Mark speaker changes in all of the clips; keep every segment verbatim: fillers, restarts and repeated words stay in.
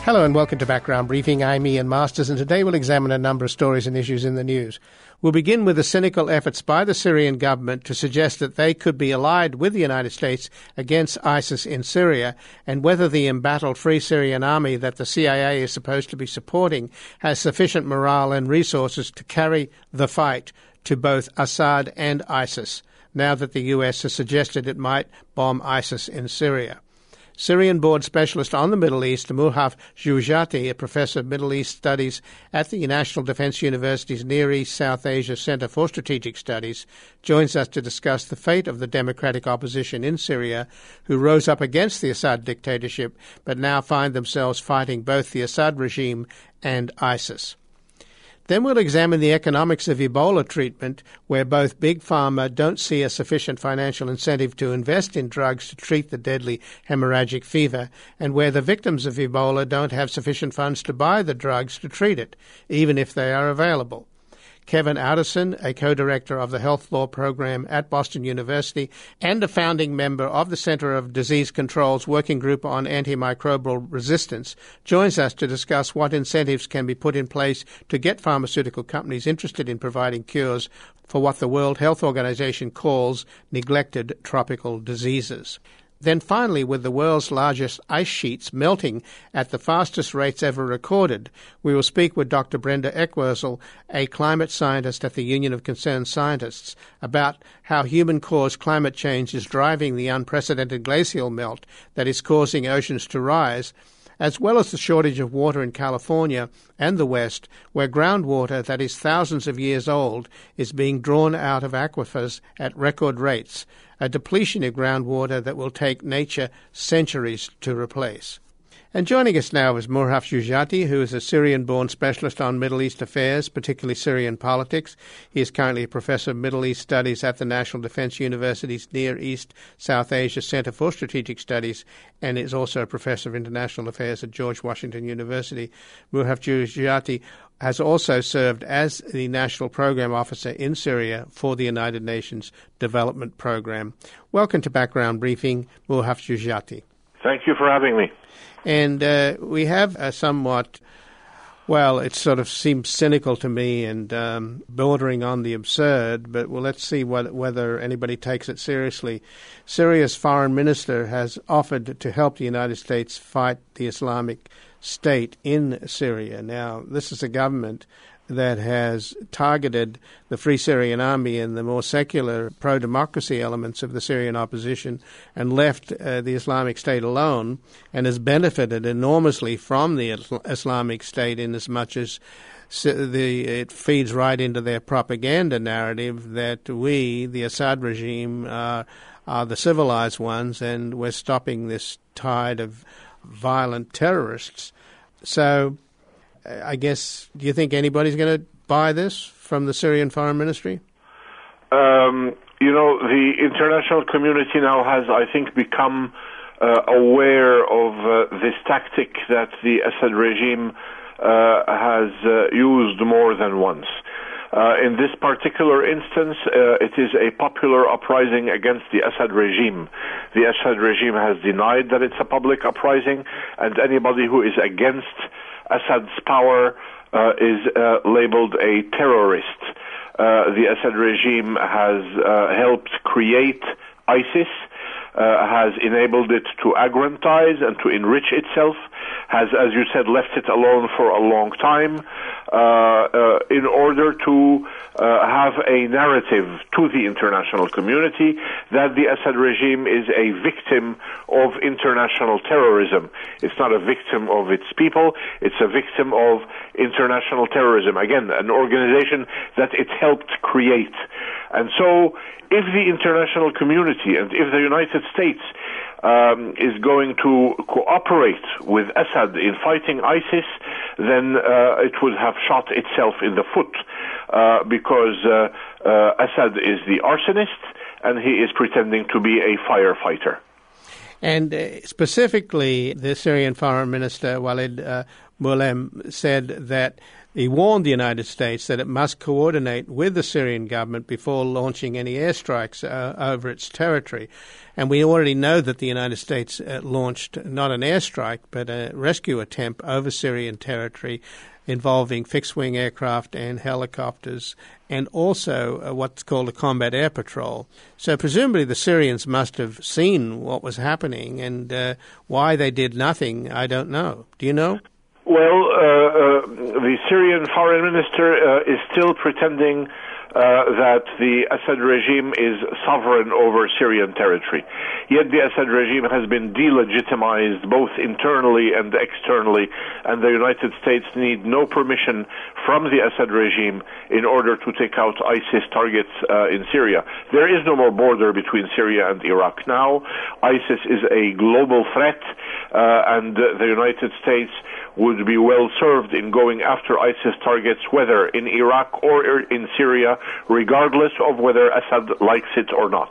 Speaker 1: Hello and welcome to Background Briefing. I'm Ian Masters, and today we'll examine a number of stories and issues in the news. We'll begin with the cynical efforts by the Syrian government to suggest that they could be allied with the United States against ISIS in Syria, and whether the embattled Free Syrian Army that the C I A is supposed to be supporting has sufficient morale and resources to carry the fight to both Assad and ISIS, now that the U S has suggested it might bomb ISIS in Syria. Syrian board specialist on the Middle East, Mulhaf Joujati, a professor of Middle East Studies at the National Defense University's Near East South Asia Center for Strategic Studies, joins us to discuss the fate of the democratic opposition in Syria, who rose up against the Assad dictatorship but now find themselves fighting both the Assad regime and ISIS. Then we'll examine the economics of Ebola treatment, where both Big Pharma don't see a sufficient financial incentive to invest in drugs to treat the deadly hemorrhagic fever, and where the victims of Ebola don't have sufficient funds to buy the drugs to treat it, even if they are available. Kevin Outterson, a co-director of the Health Law Program at Boston University and a founding member of the Center of Disease Control's Working Group on Antimicrobial Resistance, joins us to discuss what incentives can be put in place to get pharmaceutical companies interested in providing cures for what the World Health Organization calls neglected tropical diseases. Then finally, with the world's largest ice sheets melting at the fastest rates ever recorded, we will speak with Doctor Brenda Eckwursel, a climate scientist at the Union of Concerned Scientists, about how human-caused climate change is driving the unprecedented glacial melt that is causing oceans to rise, as well as the shortage of water in California and the West, where groundwater that is thousands of years old is being drawn out of aquifers at record rates, a depletion of groundwater that will take nature centuries to replace. And joining us now is Mulhaf Joujati, who is a Syrian-born specialist on Middle East affairs, particularly Syrian politics. He is currently a professor of Middle East Studies at the National Defense University's Near East South Asia Center for Strategic Studies, and is also a professor of international affairs at George Washington University. Mulhaf Joujati has also served as the National Program Officer in Syria for the United Nations Development Program. Welcome to Background Briefing, Mulhaf Joujati.
Speaker 2: Thank you for having me.
Speaker 1: And uh, we have a somewhat, well, it sort of seems cynical to me and um, bordering on the absurd, but well, let's see what, whether anybody takes it seriously. Syria's foreign minister has offered to help the United States fight the Islamic State in Syria. Now, this is a government that has targeted the Free Syrian Army and the more secular pro-democracy elements of the Syrian opposition and left uh, the Islamic State alone, and has benefited enormously from the Islamic State in as much as the, it feeds right into their propaganda narrative that we, the Assad regime, uh, are the civilized ones and we're stopping this tide of violent terrorists. So I guess, do you think anybody's going to buy this from the Syrian Foreign Ministry?
Speaker 2: Um, you know, the international community now has, I think, become uh, aware of uh, this tactic that the Assad regime uh, has uh, used more than once. Uh, in this particular instance, uh, it is a popular uprising against the Assad regime. The Assad regime has denied that it's a public uprising, and anybody who is against Assad's power uh, is uh, labeled a terrorist. Uh, the Assad regime has uh, helped create ISIS, uh, has enabled it to aggrandize and to enrich itself, has, as you said, left it alone for a long time uh, uh, in order to uh, have a narrative to the international community that the Assad regime is a victim of international terrorism. It's not a victim of its people, it's a victim of international terrorism. Again, an organization that it helped create. And so, if the international community and if the United States um, is going to cooperate with Assad in fighting ISIS, then uh, it would have shot itself in the foot uh, because uh, uh, Assad is the arsonist and he is pretending to be a firefighter.
Speaker 1: And uh, specifically, the Syrian Foreign Minister, Walid uh, Moallem, said that he warned the United States that it must coordinate with the Syrian government before launching any airstrikes uh, over its territory. And we already know that the United States uh, launched not an airstrike, but a rescue attempt over Syrian territory involving fixed-wing aircraft and helicopters, and also uh, what's called a combat air patrol. So presumably the Syrians must have seen what was happening, and uh, why they did nothing, I don't know. Do you know?
Speaker 2: Well, uh, uh, the Syrian foreign minister uh, is still pretending uh, that the Assad regime is sovereign over Syrian territory. Yet the Assad regime has been delegitimized both internally and externally, and the United States need no permission from the Assad regime in order to take out ISIS targets uh, in Syria. There is no more border between Syria and Iraq now. ISIS is a global threat, uh, and uh, the United States would be well served in going after ISIS targets, whether in Iraq or in Syria, regardless of whether Assad likes it or not.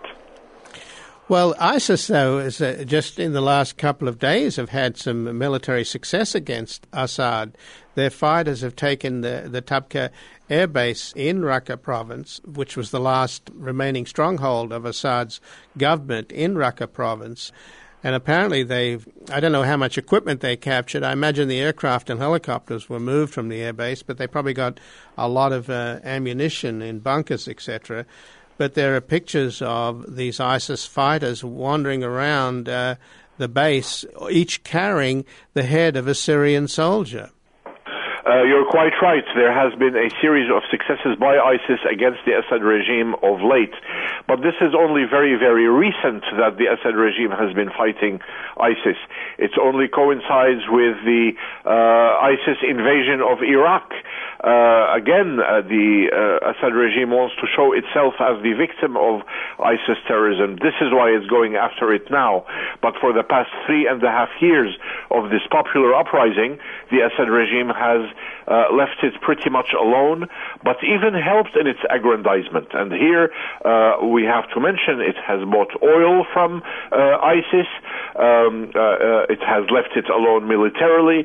Speaker 1: Well, ISIS, though, is uh, just in the last couple of days have had some military success against Assad. Their fighters have taken the, the Tabqa air base in Raqqa province, which was the last remaining stronghold of Assad's government in Raqqa province. And apparently they've, I don't know how much equipment they captured. I imagine the aircraft and helicopters were moved from the airbase, but they probably got a lot of uh, ammunition in bunkers, et cetera. But there are pictures of these ISIS fighters wandering around uh, the base, each carrying the head of a Syrian soldier.
Speaker 2: Uh, you're quite right. There has been a series of successes by ISIS against the Assad regime of late. But this is only very, very recent that the Assad regime has been fighting ISIS. It only coincides with the uh, ISIS invasion of Iraq. Uh, again, uh, the uh, Assad regime wants to show itself as the victim of ISIS terrorism. This is why it's going after it now. But for the past three and a half years of this popular uprising, the Assad regime has uh, left it pretty much alone, but even helped in its aggrandizement. And here uh, we have to mention it has bought oil from uh, ISIS. Um, uh, uh, it has left it alone militarily.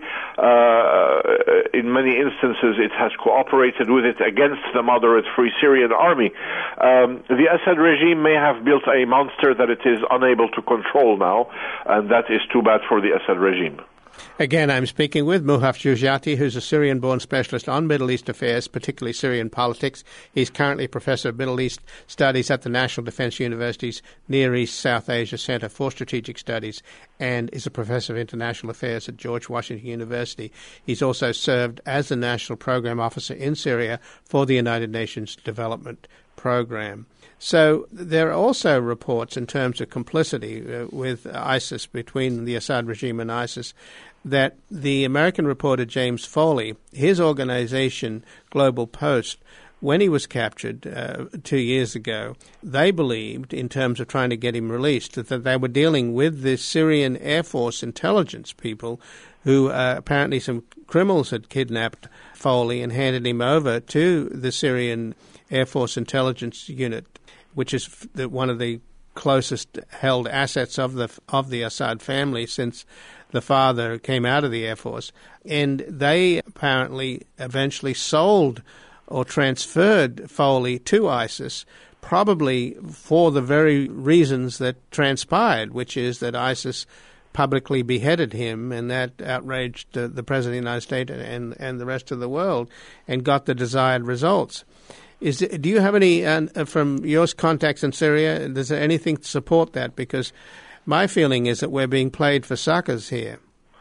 Speaker 2: Uh, in many instances, it has cooperated with it against the moderate Free Syrian Army. Um, the Assad regime may have built a monster that it is unable to control now, and that is too bad for the Assad regime.
Speaker 1: Again, I'm speaking with Muhaf Jujati, who's a Syrian-born specialist on Middle East affairs, particularly Syrian politics. He's currently Professor of Middle East Studies at the National Defense University's Near East South Asia Center for Strategic Studies and is a Professor of International Affairs at George Washington University. He's also served as the National Program Officer in Syria for the United Nations Development Program. So there are also reports in terms of complicity uh, with ISIS, between the Assad regime and ISIS, that the American reporter James Foley, his organization Global Post, when he was captured uh, two years ago, they believed, in terms of trying to get him released, that, that they were dealing with the Syrian Air Force intelligence people who uh, apparently some criminals had kidnapped Foley and handed him over to the Syrian Air Force intelligence unit, which is the, one of the closest held assets of the of the Assad family since the father came out of the Air Force. And they apparently eventually sold or transferred Foley to ISIS, probably for the very reasons that transpired, which is that ISIS publicly beheaded him, and that outraged uh, the President of the United States and, and the rest of the world and got the desired results. Is do you have any, uh, from your contacts in Syria, is there anything to support that? Because my feeling is that we're being played for suckers here.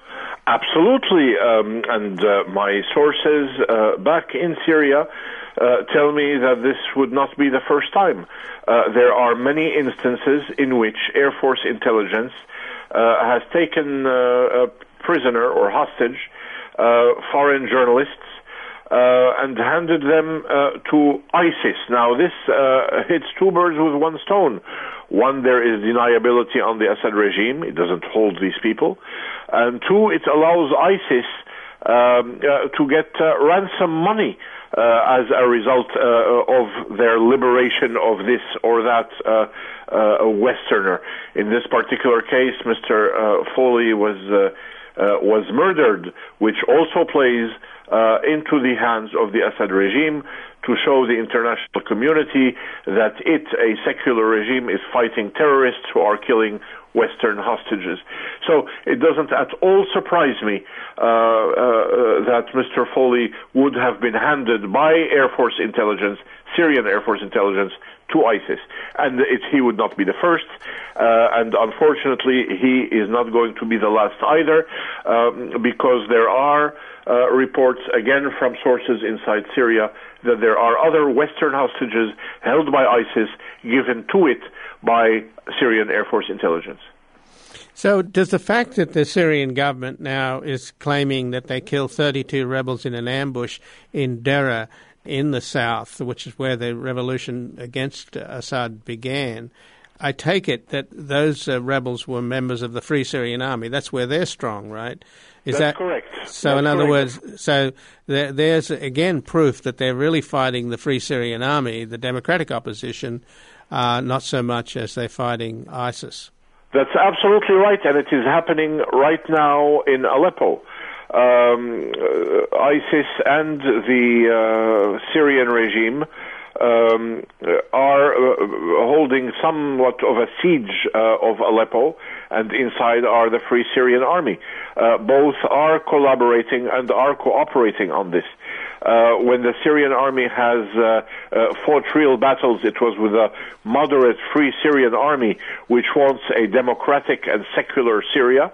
Speaker 2: Absolutely, um, and uh, my sources uh, back in Syria uh, tell me that this would not be the first time. Uh, there are many instances in which Air Force intelligence uh, has taken uh, a prisoner or hostage uh, foreign journalists Uh, and handed them uh, to ISIS. Now, this uh, hits two birds with one stone. One, there is deniability on the Assad regime. It doesn't hold these people. And two, it allows ISIS um, uh, to get uh, ransom money uh, as a result uh, of their liberation of this or that uh, uh, Westerner. In this particular case, Mister Uh, Foley was uh, uh, was murdered, which also plays uh, into the hands of the Assad regime to show the international community that it, a secular regime, is fighting terrorists who are killing Western hostages. So it doesn't at all surprise me uh, uh, that Mister Foley would have been handed by Air Force intelligence, Syrian Air Force intelligence, to ISIS. And it, he would not be the first, uh, and unfortunately he is not going to be the last either, um, because there are uh, reports, again from sources inside Syria, that there are other Western hostages held by ISIS given to it by Syrian Air Force intelligence.
Speaker 1: So does the fact that the Syrian government now is claiming that they killed thirty-two rebels in an ambush in Deraa in the south, which is where the revolution against Assad began, I take it that those uh, rebels were members of the Free Syrian Army. That's where they're strong, right? Is
Speaker 2: That's
Speaker 1: that
Speaker 2: correct.
Speaker 1: So
Speaker 2: That's
Speaker 1: in other
Speaker 2: correct.
Speaker 1: words, so there, there's again proof that they're really fighting the Free Syrian Army, the democratic opposition, uh, not so much as they're fighting ISIS.
Speaker 2: That's absolutely right, and it is happening right now in Aleppo. Um, uh, ISIS and the uh, Syrian regime um, are uh, holding somewhat of a siege uh, of Aleppo, and inside are the Free Syrian Army. Uh, both are collaborating and are cooperating on this. Uh, when the Syrian army has uh, uh, fought real battles, it was with a moderate Free Syrian Army, which wants a democratic and secular Syria.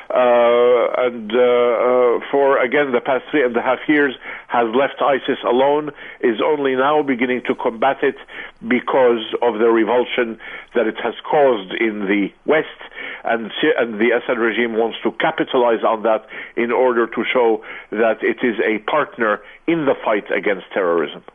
Speaker 2: Uh, and uh, uh, for, again, the past three and a half years has left ISIS alone, is only now beginning to combat it because of the revulsion that it has caused in the West, and, and the Assad regime wants to capitalize on that in order to show that it is a partner in the fight against terrorism.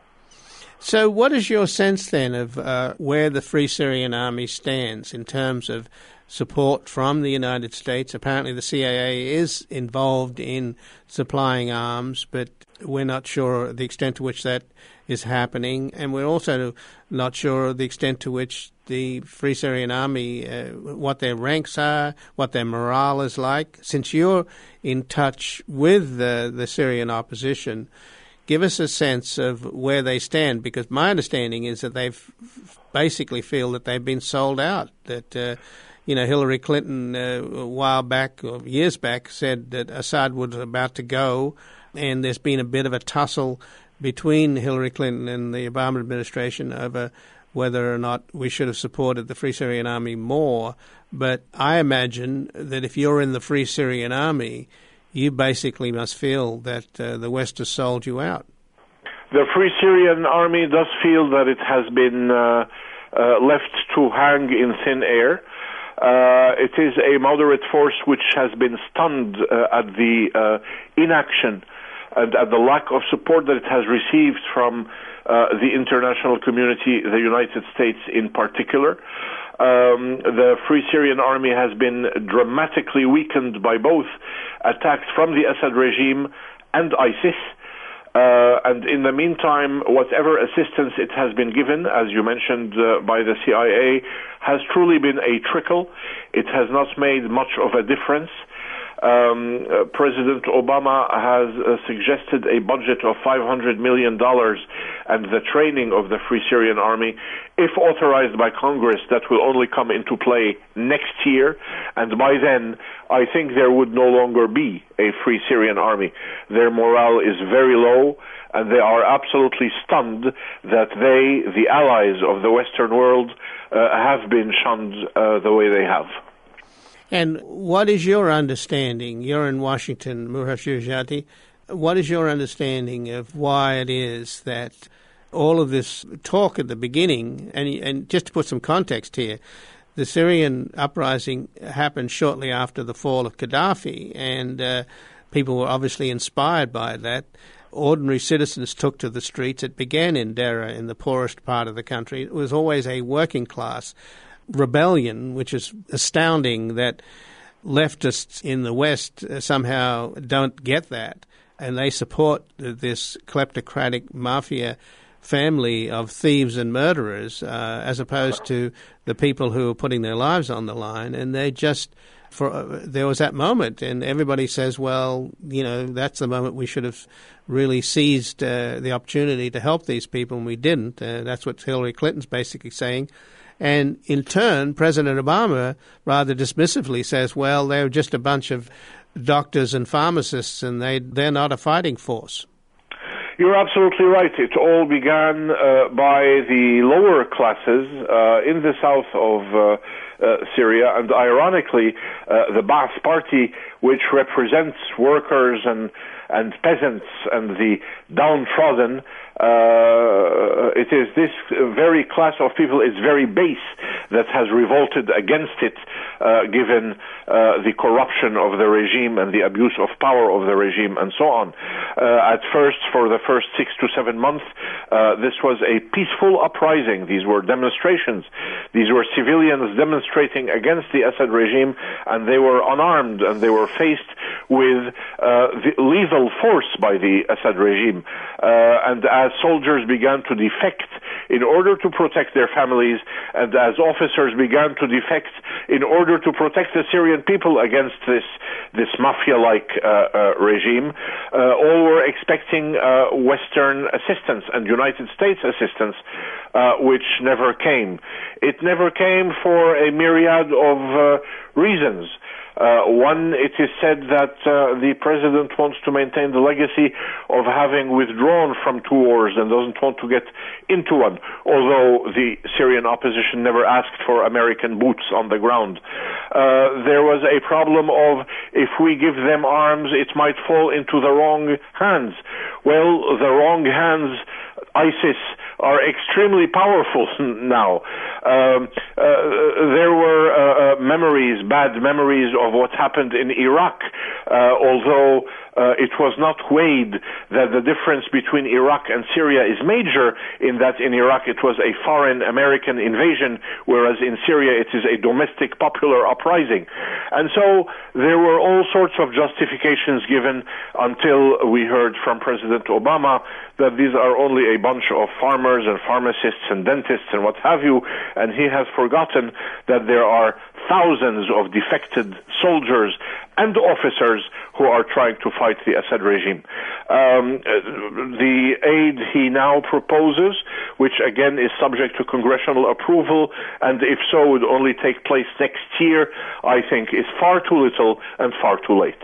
Speaker 1: So what is your sense then of uh, where the Free Syrian Army stands in terms of support from the United States? Apparently the C I A is involved in supplying arms, but we're not sure the extent to which that is happening, and we're also not sure the extent to which the Free Syrian Army, uh, what their ranks are, what their morale is like. Since you're in touch with the, the Syrian opposition, give us a sense of where they stand, because my understanding is that they've basically feel that they've been sold out, that uh, You know, Hillary Clinton uh, a while back, or years back, said that Assad was about to go, and there's been a bit of a tussle between Hillary Clinton and the Obama administration over whether or not we should have supported the Free Syrian Army more. But I imagine that if you're in the Free Syrian Army, you basically must feel that uh, the West has sold you out.
Speaker 2: The Free Syrian Army does feel that it has been uh, uh, left to hang in thin air. Uh, it is a moderate force which has been stunned uh, at the uh, inaction and at the lack of support that it has received from uh, the international community, the United States in particular. Um, the Free Syrian Army has been dramatically weakened by both attacks from the Assad regime and ISIS. Uh, and in the meantime, whatever assistance it has been given, as you mentioned, uh, by the C I A, has truly been a trickle. It has not made much of a difference. Um, uh, President Obama has uh, suggested a budget of five hundred million dollars and the training of the Free Syrian Army. If authorized by Congress, that will only come into play next year, and by then I think there would no longer be a Free Syrian Army. Their morale is very low, and they are absolutely stunned that they, the allies of the Western world, uh, have been shunned uh, the way they have.
Speaker 1: And what is your understanding? You're in Washington, Muhar Shujati. What is your understanding of why it is that all of this talk at the beginning, and, and just to put some context here, the Syrian uprising happened shortly after the fall of Gaddafi, and uh, people were obviously inspired by that. Ordinary citizens took to the streets. It began in Deraa, in the poorest part of the country. It was always a working class rebellion, which is astounding that leftists in the West somehow don't get that, and they support this kleptocratic mafia family of thieves and murderers uh, as opposed to the people who are putting their lives on the line, and they just For, uh, there was that moment, and everybody says, well, you know, that's the moment we should have really seized uh, the opportunity to help these people, and we didn't. Uh, that's what Hillary Clinton's basically saying. And in turn, President Obama rather dismissively says, well, they're just a bunch of doctors and pharmacists, and they, they're not a fighting force.
Speaker 2: You're absolutely right. It all began uh, by the lower classes uh, in the south of uh, uh, Syria, and ironically, uh, the Ba'ath Party, which represents workers and and peasants and the downtrodden, uh, it is this very class of people, its very base, that has revolted against it, uh, given uh, the corruption of the regime and the abuse of power of the regime and so on. Uh, at first, for the first six to seven months, uh, this was a peaceful uprising. These were demonstrations. These were civilians demonstrating against the Assad regime, and they were unarmed, and they were faced with uh, the lethal force by the Assad regime. Uh, and as soldiers began to defect in order to protect their families, and as officers began to defect in order to protect the Syrian people against this this mafia-like uh, uh, regime, uh, all were expecting uh, Western assistance and United States assistance, uh, which never came. It never came for a myriad of uh, reasons. Uh, one, it is said that uh, the president wants to maintain the legacy of having withdrawn from two wars and doesn't want to get into one, although the Syrian opposition never asked for American boots on the ground. Uh, there was a problem of, if we give them arms, it might fall into the wrong hands. Well, the wrong hands, ISIS, are extremely powerful now. Um, uh, there were uh, uh, memories, bad memories of what happened in Iraq, uh, although uh, it was not weighed that the difference between Iraq and Syria is major, in that in Iraq it was a foreign American invasion, whereas in Syria it is a domestic popular uprising. And so there were all sorts of justifications given until we heard from President Obama that these are only a bunch of farmers and pharmacists and dentists and what have you, and he has forgotten that there are thousands of defected soldiers and officers who are trying to fight the Assad regime. Um, the aid he now proposes, which again is subject to congressional approval, and if so would only take place next year, I think is far too little and far too late.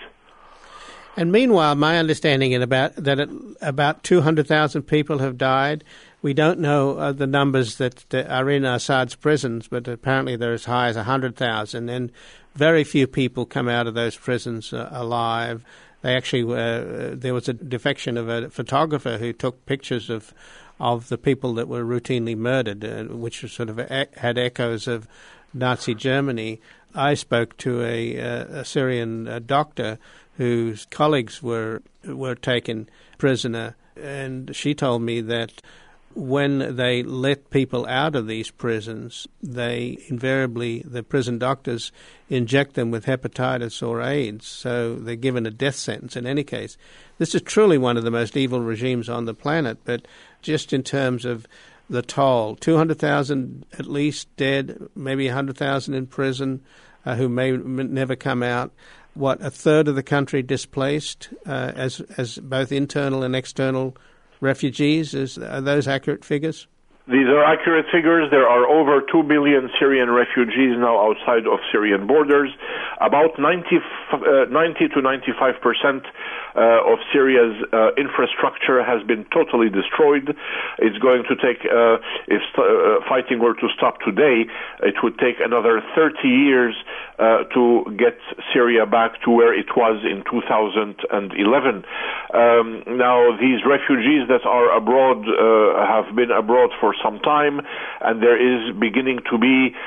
Speaker 1: And meanwhile, my understanding is about that it, about two hundred thousand people have died. We don't know uh, the numbers that, that are in Assad's prisons, but apparently they're as high as one hundred thousand, and very few people come out of those prisons uh, alive. They actually, uh, there was a defection of a photographer who took pictures of of the people that were routinely murdered, uh, which was sort of e- had echoes of Nazi Germany. I spoke to a, uh, a Syrian uh, doctor whose colleagues were were taken prisoner, and she told me that when they let people out of these prisons, they invariably, the prison doctors, inject them with hepatitis or AIDS, so they're given a death sentence in any case. This is truly one of the most evil regimes on the planet, but just in terms of the toll, two hundred thousand at least dead, maybe one hundred thousand in prison uh, who may m- never come out. What, a third of the country displaced uh, as as both internal and external refugees? Is, are those accurate figures?
Speaker 2: These are accurate figures. There are over two billion Syrian refugees now outside of Syrian borders. About ninety, uh, ninety to ninety-five percent uh, of Syria's uh, infrastructure has been totally destroyed. It's going to take, uh, if st- uh, fighting were to stop today, it would take another thirty years uh, to get Syria back to where it was in two thousand eleven. Um, now, these refugees that are abroad uh, have been abroad for some time, and there is beginning to be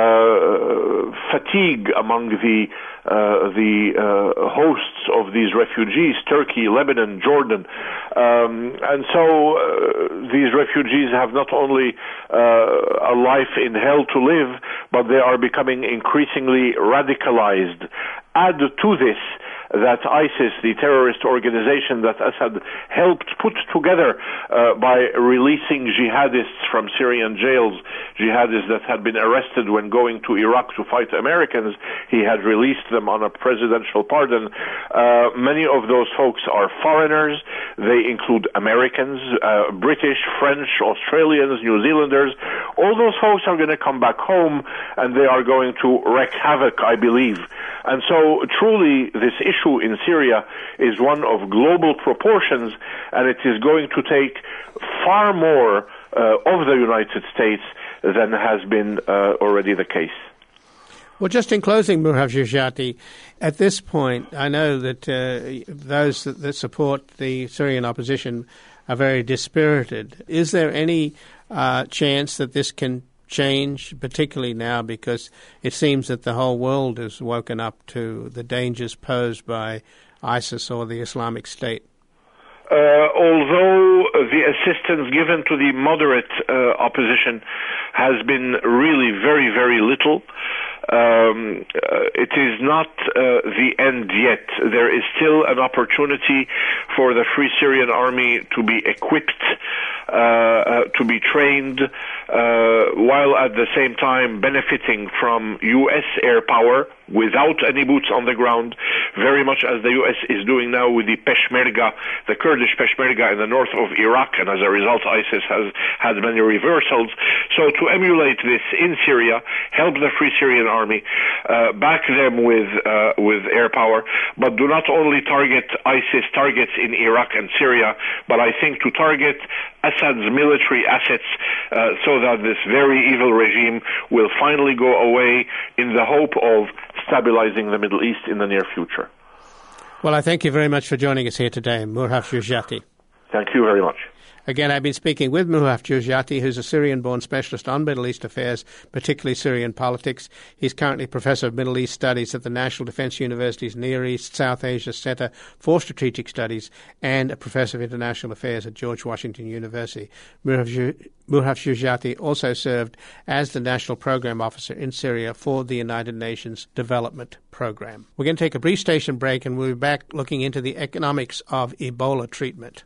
Speaker 2: uh, fatigue among the uh, the uh, hosts of these refugees: Turkey, Lebanon, Jordan, um, and so uh, these refugees have not only uh, a life in hell to live, but they are becoming increasingly radicalized. Add to this that ISIS, the terrorist organization that Assad helped put together uh, by releasing jihadists from Syrian jails, jihadists that had been arrested when going to Iraq to fight Americans, he had released them on a presidential pardon. Uh, many of those folks are foreigners. They include Americans, uh, British, French, Australians, New Zealanders. All those folks are going to come back home, and they are going to wreak havoc, I believe. And so, truly, this issue in Syria is one of global proportions, and it is going to take far more uh, of the United States than has been uh, already the case.
Speaker 1: Well, just in closing, Murhaf Jujati, at this point, I know that uh, those that, that support the Syrian opposition are very dispirited. Is there any uh, chance that this can change, particularly now, because it seems that the whole world has woken up to the dangers posed by ISIS or the Islamic State?
Speaker 2: Uh, although the assistance given to the moderate uh, opposition has been really very, very little, Um, uh, it is not uh, the end yet. There is still an opportunity for the Free Syrian Army to be equipped, uh, uh, to be trained, uh, while at the same time benefiting from U S air power without any boots on the ground, very much as the U S is doing now with the Peshmerga, the Kurdish Peshmerga in the north of Iraq, and as a result ISIS has had many reversals. So to emulate this in Syria, help the Free Syrian Army, uh, back them with uh, with air power, but do not only target ISIS targets in Iraq and Syria, but I think to target Assad's military assets uh, so that this very evil regime will finally go away in the hope of stabilizing the Middle East in the near future.
Speaker 1: Well, I thank you very much for joining us here today, Murhaf Jujati.
Speaker 2: Thank you very much.
Speaker 1: Again, I've been speaking with Murhaf Jujati, who's a Syrian-born specialist on Middle East affairs, particularly Syrian politics. He's currently Professor of Middle East Studies at the National Defense University's Near East South Asia Center for Strategic Studies and a Professor of International Affairs at George Washington University. Murhaf Jujati also served as the National Program Officer in Syria for the United Nations Development Program. We're going to take a brief station break, and we'll be back looking into the economics of Ebola treatment.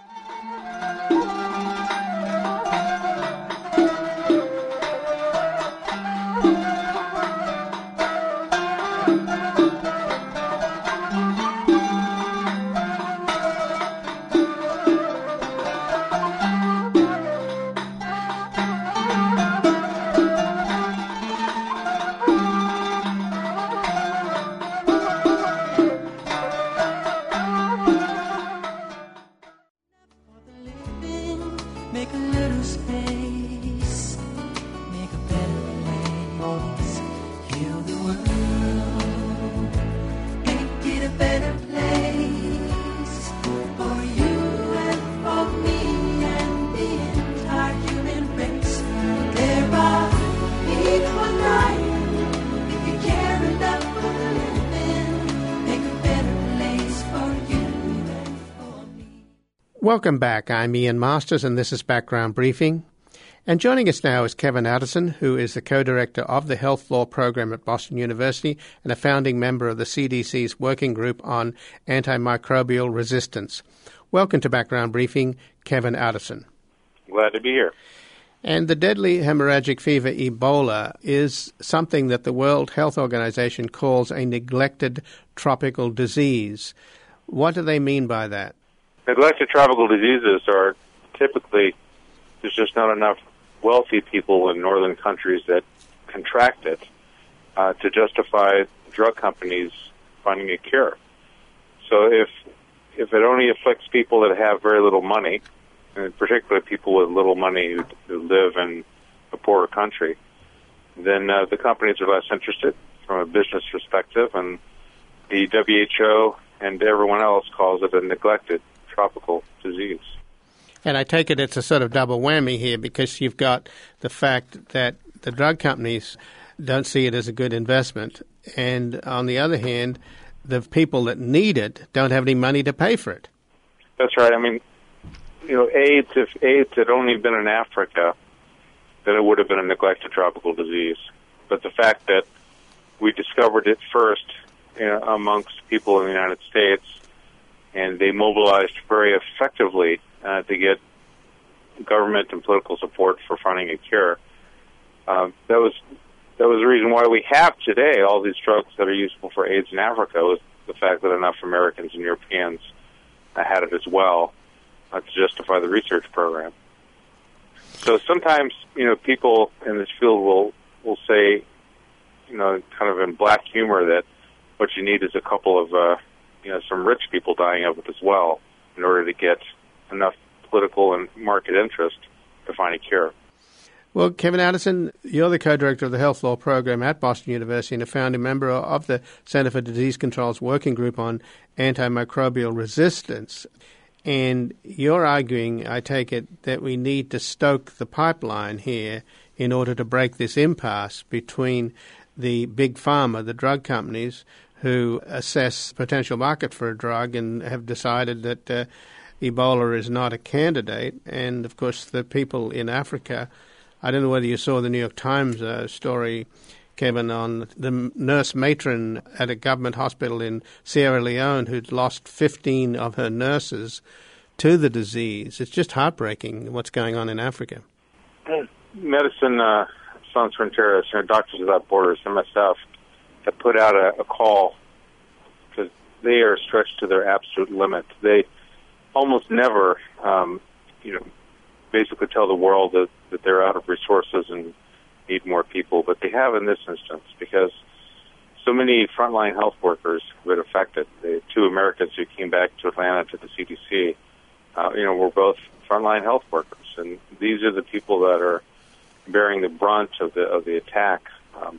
Speaker 1: Welcome back. I'm Ian Masters, and this is Background Briefing. And joining us now is Kevin Addison, who is the co-director of the Health Law Program at Boston University and a founding member of the C D C's Working Group on Antimicrobial Resistance. Welcome to Background Briefing, Kevin Addison.
Speaker 3: Glad to be here.
Speaker 1: And the deadly hemorrhagic fever, Ebola, is something that the World Health Organization calls a neglected tropical disease. What do they mean by that?
Speaker 3: Neglected tropical diseases are typically, there's just not enough wealthy people in northern countries that contract it uh, to justify drug companies finding a cure. So if if it only afflicts people that have very little money, and particularly people with little money who, who live in a poorer country, then uh, the companies are less interested from a business perspective, and the W H O and everyone else calls it a neglected tropical disease.
Speaker 1: And I take it it's a sort of double whammy here, because you've got the fact that the drug companies don't see it as a good investment, and on the other hand, the people that need it don't have any money to pay for it.
Speaker 3: That's right. I mean, you know, AIDS, if AIDS had only been in Africa, then it would have been a neglected tropical disease. But the fact that we discovered it first you know, amongst people in the United States, and they mobilized very effectively uh, to get government and political support for finding a cure. Um, that was that was the reason why we have today all these drugs that are useful for AIDS in Africa, was the fact that enough Americans and Europeans uh, had it as well uh, to justify the research program. So sometimes, you know, people in this field will will say, you know, kind of in black humor, that what you need is a couple of, uh, you know, some rich people dying of it as well in order to get enough political and market interest to find a cure.
Speaker 1: Well, Kevin Addison, you're the co-director of the Health Law Program at Boston University and a founding member of the Center for Disease Control's Working Group on Antimicrobial Resistance. And you're arguing, I take it, that we need to stoke the pipeline here in order to break this impasse between the big pharma, the drug companies, who assess potential market for a drug and have decided that uh, Ebola is not a candidate, and, of course, the people in Africa. I don't know whether you saw the New York Times uh, story, Kevin, on the nurse matron at a government hospital in Sierra Leone who'd lost fifteen of her nurses to the disease. It's just heartbreaking what's going on in Africa.
Speaker 3: Medicine uh, Sans Frontières, you know, Doctors Without Borders, M S F, have put out a, a call because they are stretched to their absolute limit. They almost never, um, you know, basically tell the world that, that they're out of resources and need more people, but they have in this instance, because so many frontline health workers have been affected. The two Americans who came back to Atlanta to the C D C, uh, you know, were both frontline health workers, and these are the people that are bearing the brunt of the of the attack um,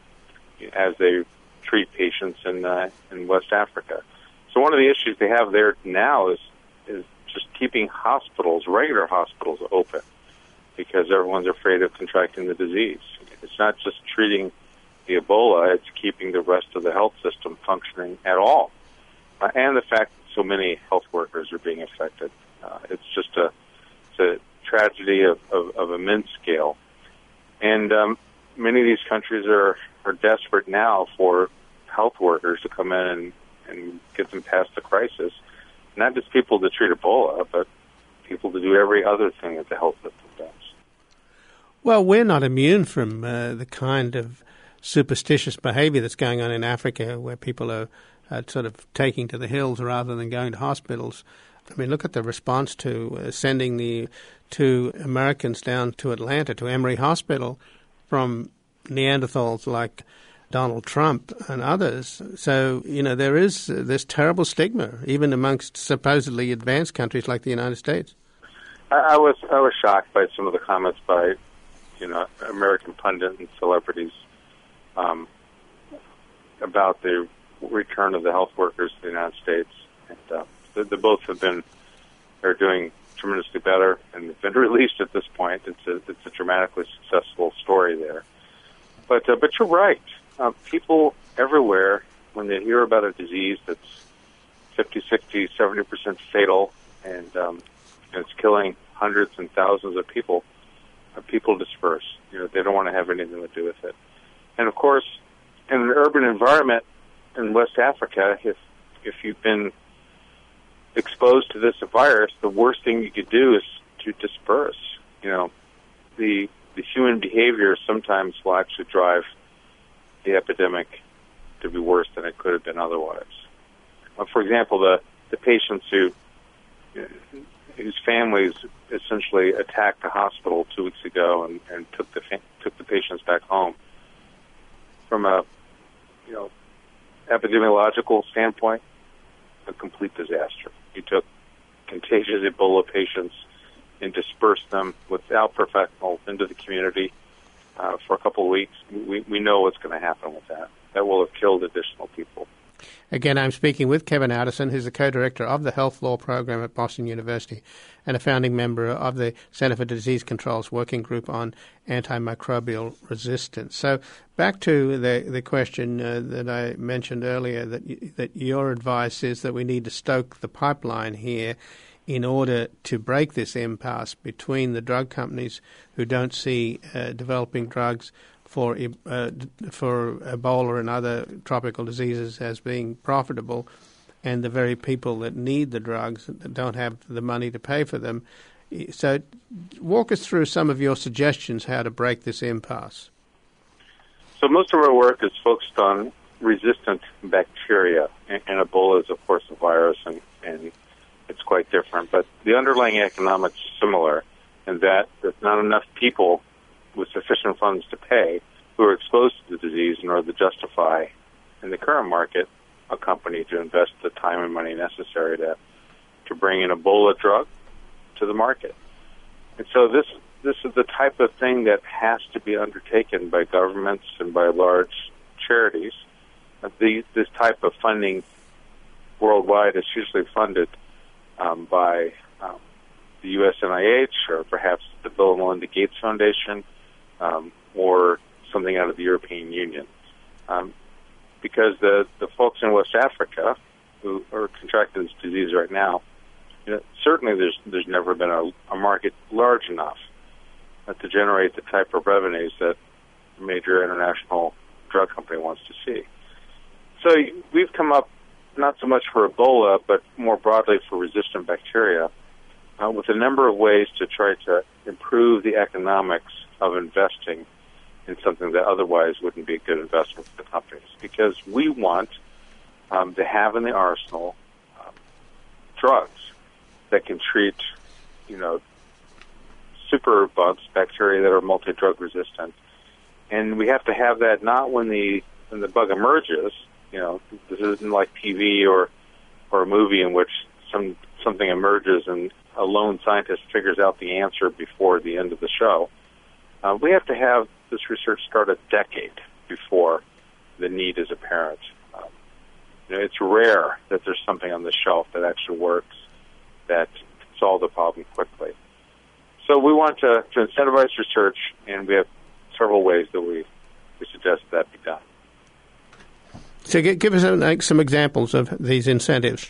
Speaker 3: as they treat patients in uh, in West Africa. So one of the issues they have there now is is just keeping hospitals, regular hospitals, open, because everyone's afraid of contracting the disease. It's not just treating the Ebola, it's keeping the rest of the health system functioning at all. Uh, and the fact that so many health workers are being affected. Uh, it's just a, it's a tragedy of, of, of immense scale. And um, many of these countries are, are desperate now for health workers to come in and, and get them past the crisis. Not just people to treat Ebola, but people to do every other thing that the health system does.
Speaker 1: Well, we're not immune from uh, the kind of superstitious behavior that's going on in Africa, where people are uh, sort of taking to the hills rather than going to hospitals. I mean, look at the response to uh, sending the two Americans down to Atlanta, to Emory Hospital, from Neanderthals like Donald Trump and others. So, you know, there is this terrible stigma, even amongst supposedly advanced countries like the United States.
Speaker 3: I, I was I was shocked by some of the comments by, you know, American pundits and celebrities um, about the return of the health workers to the United States. And uh, the, the both have been, they're doing tremendously better and have been released at this point. It's a, it's a dramatically successful story there. But, uh, but you're right. Uh, people everywhere, when they hear about a disease that's fifty, sixty, seventy percent fatal and, um, and it's killing hundreds and thousands of people, uh, people disperse. You know, they don't want to have anything to do with it. And, of course, in an urban environment in West Africa, if if you've been exposed to this virus, the worst thing you could do is to disperse. You know, the the human behavior sometimes will actually drive the epidemic to be worse than it could have been otherwise. Uh, for example, the, the patients who whose families essentially attacked the hospital two weeks ago and, and took the took the patients back home. From a you know epidemiological standpoint, a complete disaster. You took contagious Ebola patients and dispersed them without professionals into the community uh, for a couple of weeks. We, we know what's going to happen with that. That will have killed additional people.
Speaker 1: Again, I'm speaking with Kevin Addison, who's the co-director of the Health Law Program at Boston University and a founding member of the Center for Disease Control's Working Group on Antimicrobial Resistance. So back to the the question uh, that I mentioned earlier, that that your advice is that we need to stoke the pipeline here in order to break this impasse between the drug companies who don't see uh, developing drugs for uh, for Ebola and other tropical diseases as being profitable, and the very people that need the drugs that don't have the money to pay for them. So walk us through some of your suggestions how to break this impasse.
Speaker 3: So most of our work is focused on resistant bacteria, and, and Ebola is, of course, a virus, and, and it's quite different. But the underlying economics are similar in that there's not enough people with sufficient funds to pay who are exposed to the disease in order to justify, in the current market, a company to invest the time and money necessary to to bring an Ebola drug to the market. And so this this is the type of thing that has to be undertaken by governments and by large charities. The, this type of funding worldwide is usually funded um, by um, the U S N I H or perhaps the Bill and Melinda Gates Foundation um, or something out of the European Union. Um, because the, the folks in West Africa who are contracting this disease right now, you know, certainly there's there's never been a, a market large enough uh, to generate the type of revenues that a major international drug company wants to see. So we've come up not so much for Ebola, but more broadly for resistant bacteria, uh, with a number of ways to try to improve the economics of investing in something that otherwise wouldn't be a good investment for the companies. Because we want um, to have in the arsenal um, drugs that can treat, you know, super bugs, bacteria that are multi-drug resistant. And we have to have that not when the when the bug emerges. You know, this isn't like T V or or a movie in which some something emerges and a lone scientist figures out the answer before the end of the show. Uh, we have to have this research start a decade before the need is apparent. Um, you know, it's rare that there's something on the shelf that actually works that can solve the problem quickly. So we want to, to incentivize research, and we have several ways that we, we suggest that be done.
Speaker 1: So give us like, some examples of these incentives.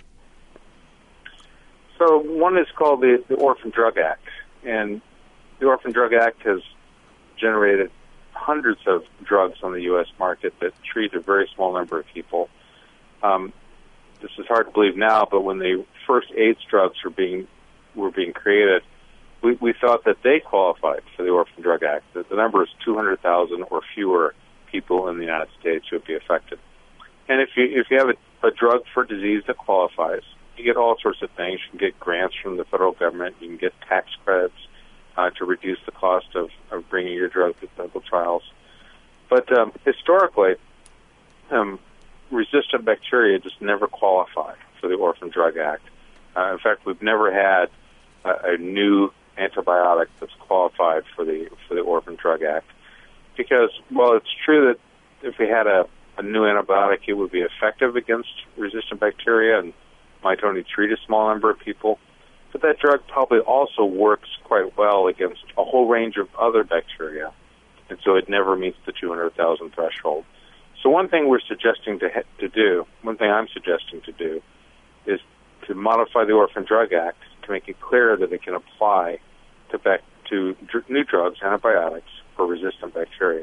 Speaker 3: So one is called the, the Orphan Drug Act, and the Orphan Drug Act has generated hundreds of drugs on the U S market that treat a very small number of people. Um, this is hard to believe now, but when the first AIDS drugs were being were being created, we, we thought that they qualified for the Orphan Drug Act. That the number is two hundred thousand or fewer people in the United States who would be affected. And if you if you have a, a drug for a disease that qualifies, you get all sorts of things. You can get grants from the federal government. You can get tax credits uh, to reduce the cost of, of bringing your drug to clinical trials. But um, historically, um, resistant bacteria just never qualify for the Orphan Drug Act. Uh, in fact, we've never had a, a new antibiotic that's qualified for the for the Orphan Drug Act. Because, well, it's true that if we had a, a new antibiotic, it would be effective against resistant bacteria and might only treat a small number of people. But that drug probably also works quite well against a whole range of other bacteria. And so it never meets the two hundred thousand threshold. So one thing we're suggesting to ha- to do, one thing I'm suggesting to do, is to modify the Orphan Drug Act to make it clear that it can apply to back to dr- new drugs, antibiotics, for resistant bacteria.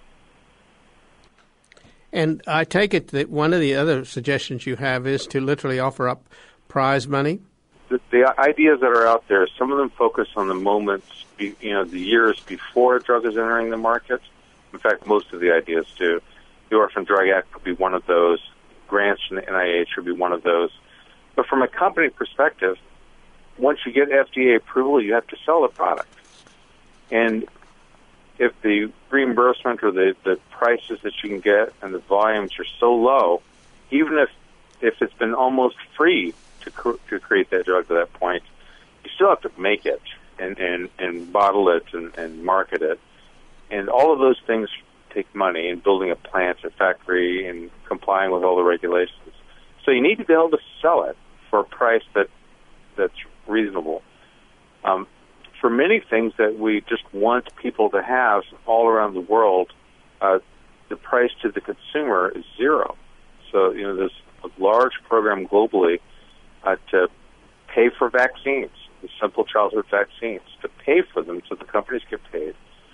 Speaker 1: And I take it that one of the other suggestions you have is to literally offer up prize money?
Speaker 3: The, the ideas that are out there, some of them focus on the moments, be, you know, the years before a drug is entering the market. In fact, most of the ideas do. The Orphan Drug Act could be one of those. Grants from the N I H would be one of those. But from a company perspective, once you get F D A approval, you have to sell the product. And if the reimbursement or the, the prices that you can get and the volumes are so low, even if, if it's been almost free to cr- to create that drug to that point, you still have to make it and, and, and bottle it and, and market it. And all of those things take money, and building a plant, a factory, and complying with all the regulations. So you need to be able to sell it for a price that that's reasonable. Um, for many things that we just want people to have all around the world, uh, the price to the consumer is zero. So, you know, there's a large program globally uh, to pay for vaccines, the simple childhood vaccines, to pay for them so the companies get paid. But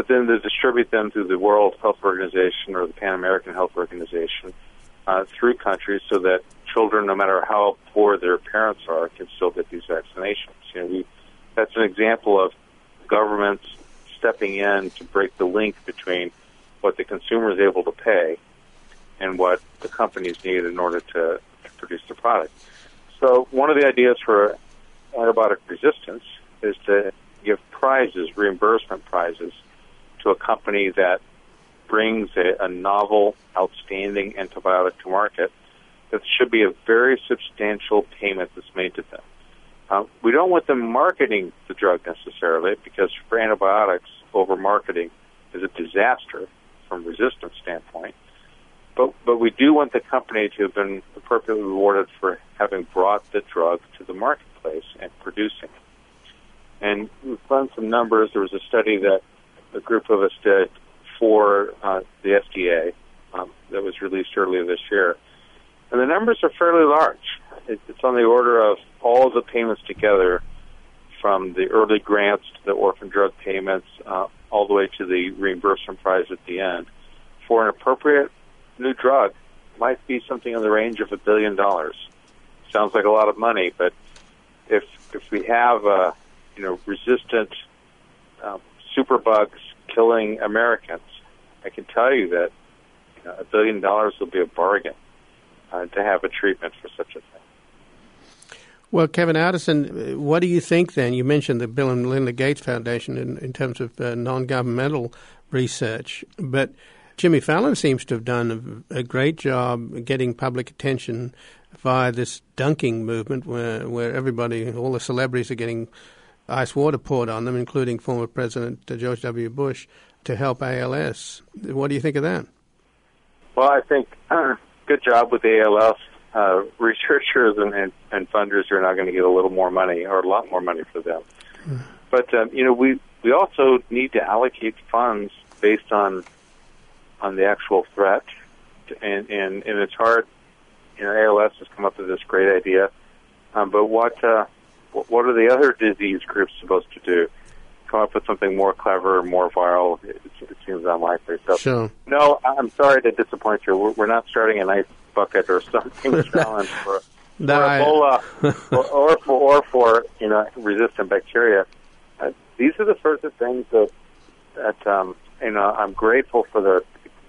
Speaker 3: but then to distribute them through the World Health Organization or the Pan American Health Organization uh, through countries so that children, no matter how poor their parents are, can still get these vaccinations. You know, we, that's an example of governments stepping in to break the link between what the consumer is able to pay and what the companies need in order to, to produce the product. So one of the ideas for antibiotic resistance is to give prizes, reimbursement prizes, to a company that brings a, a novel, outstanding antibiotic to market. That should be a very substantial payment that's made to them. Uh, we don't want them marketing the drug necessarily, because for antibiotics, over-marketing is a disaster from a resistance standpoint. But but we do want the company to have been appropriately rewarded for having brought the drug to the marketplace and producing it. And we've run some numbers. There was a study that a group of us did for uh, the F D A um, that was released earlier this year. And the numbers are fairly large. It's on the order of all of the payments together, from the early grants to the orphan drug payments, uh, all the way to the reimbursement prize at the end. For an appropriate new drug, might be something in the range of a billion dollars. Sounds like a lot of money, but if if we have uh, you know resistant uh, superbugs killing Americans, I can tell you that you know, a billion dollars will be a bargain uh, to have a treatment for such a thing.
Speaker 1: Well, Kevin Outterson, what do you think then? You mentioned the Bill and Melinda Gates Foundation in, in terms of uh, non-governmental research, but Jimmy Fallon seems to have done a, a great job getting public attention via this dunking movement where, where everybody, all the celebrities are getting ice water poured on them, including former President George W. Bush, to help A L S. What do you think of that?
Speaker 3: Well, I think uh, good job with A L S. Uh, researchers and, and, and funders are now going to get a little more money, or a lot more money for them. Mm. But, um, you know, we, we also need to allocate funds based on on the actual threat, and, and, and it's hard. You know, A L S has come up with this great idea, um, but what uh, what are the other disease groups supposed to do? Come up with something more clever, more viral? It, it seems unlikely. So,
Speaker 1: sure.
Speaker 3: No, I'm sorry to disappoint you. We're, we're not starting an ice bucket or something challenge for,
Speaker 1: no,
Speaker 3: for Ebola or, or for or for you know resistant bacteria. Uh, these are the sorts of things that that um, you know I'm grateful for the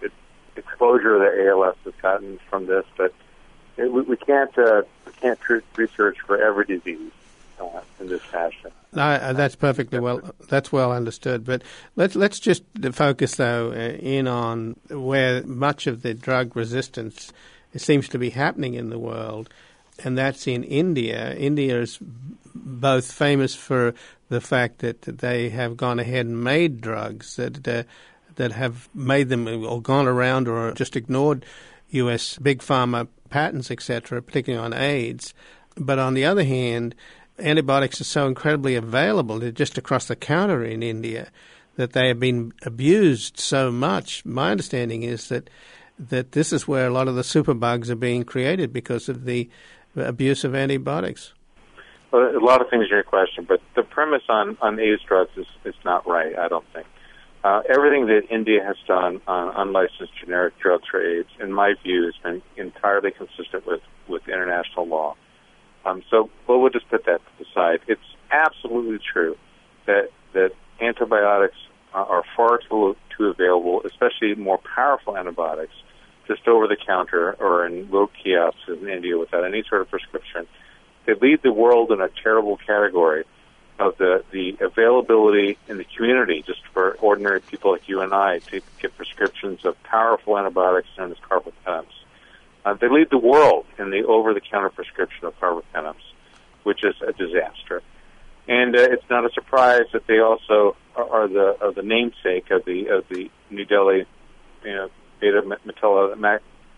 Speaker 3: exposure that A L S has gotten from this, but it, we, we can't uh, we can't treat research for every disease uh, in this fashion.
Speaker 1: No, that's perfectly well. That's well understood. But let's let's just focus though in on where much of the drug resistance seems to be happening in the world, and that's in India. India is both famous for the fact that they have gone ahead and made drugs that uh, that have made them or gone around or just ignored U S big pharma patents, et cetera, particularly on AIDS. But on the other hand, antibiotics are so incredibly available just across the counter in India that they have been abused so much. My understanding is that that this is where a lot of the superbugs are being created because of the abuse of antibiotics.
Speaker 3: Well, a lot of things in your question, but the premise on, on AIDS drugs is, is not right, I don't think. Uh, everything that India has done on unlicensed generic drugs for AIDS, in my view, has been entirely consistent with, with international law. Um, so well, we'll just put that to the side. It's absolutely true that that antibiotics are, are far too, too available, especially more powerful antibiotics, just over the counter or in little kiosks in India without any sort of prescription. They lead the world in a terrible category of the, the availability in the community, just for ordinary people like you and I, to get prescriptions of powerful antibiotics known as carbapenems. Uh, they lead the world in the over-the-counter prescription of carbapenems, which is a disaster. And uh, it's not a surprise that they also are, are the are the namesake of the of the New Delhi, you know, beta metella, mac,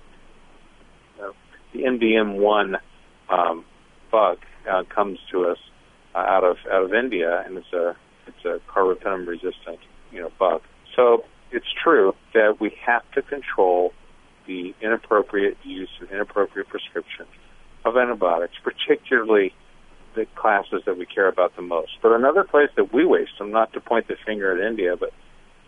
Speaker 3: uh, the M D M one um, bug uh, comes to us uh, out of out of India, and it's a it's a carbapenem resistant, you know, bug. So it's true that we have to control the inappropriate use and inappropriate prescription of antibiotics, particularly the classes that we care about the most. But another place that we waste them, not to point the finger at India, but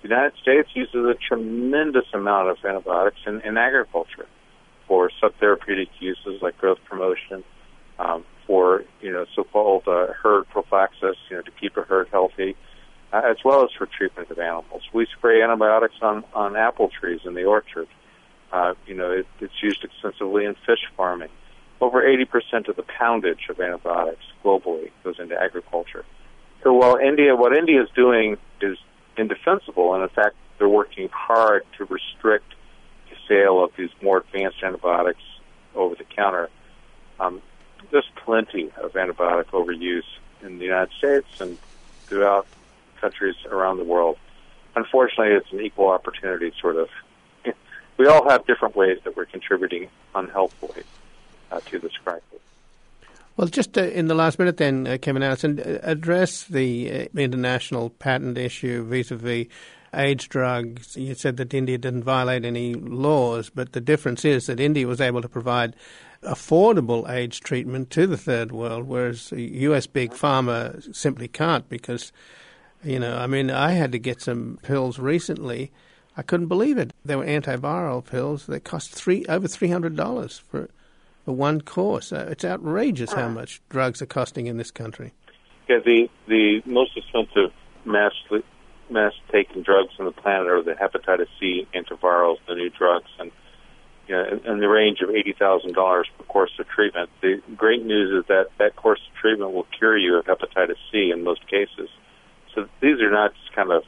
Speaker 3: The United States uses a tremendous amount of antibiotics in, in agriculture for subtherapeutic uses like growth promotion, um, for you know so-called uh, herd prophylaxis, you know, to keep a herd healthy, uh, as well as for treatment of animals. We spray antibiotics on, on apple trees in the orchard. Uh, you know, it, it's used extensively in fish farming. Over eighty percent of the poundage of antibiotics globally goes into agriculture. So while India, what India is doing is indefensible, and in fact, they're working hard to restrict the sale of these more advanced antibiotics over the counter. Um, there's plenty of antibiotic overuse in the United States and throughout countries around the world. Unfortunately, it's an equal opportunity sort of. We all have different ways that we're contributing unhealthfully uh, to this crisis.
Speaker 1: Well, just uh, in the last minute then, uh, Kevin Allison, uh, address the uh, international patent issue vis-a-vis AIDS drugs. You said that India didn't violate any laws, but the difference is that India was able to provide affordable AIDS treatment to the third world, whereas U S big pharma simply can't because, you know, I mean, I had to get some pills recently. I couldn't believe it. They were antiviral pills. They cost three over three hundred dollars for for one course. Uh, it's outrageous how much drugs are costing in this country.
Speaker 3: Yeah, the the most expensive mass mass taken drugs on the planet are the hepatitis C antivirals, the new drugs, and you know, in, in the range of eighty thousand dollars per course of treatment. The great news is that that course of treatment will cure you of hepatitis C in most cases. So these are not just kind of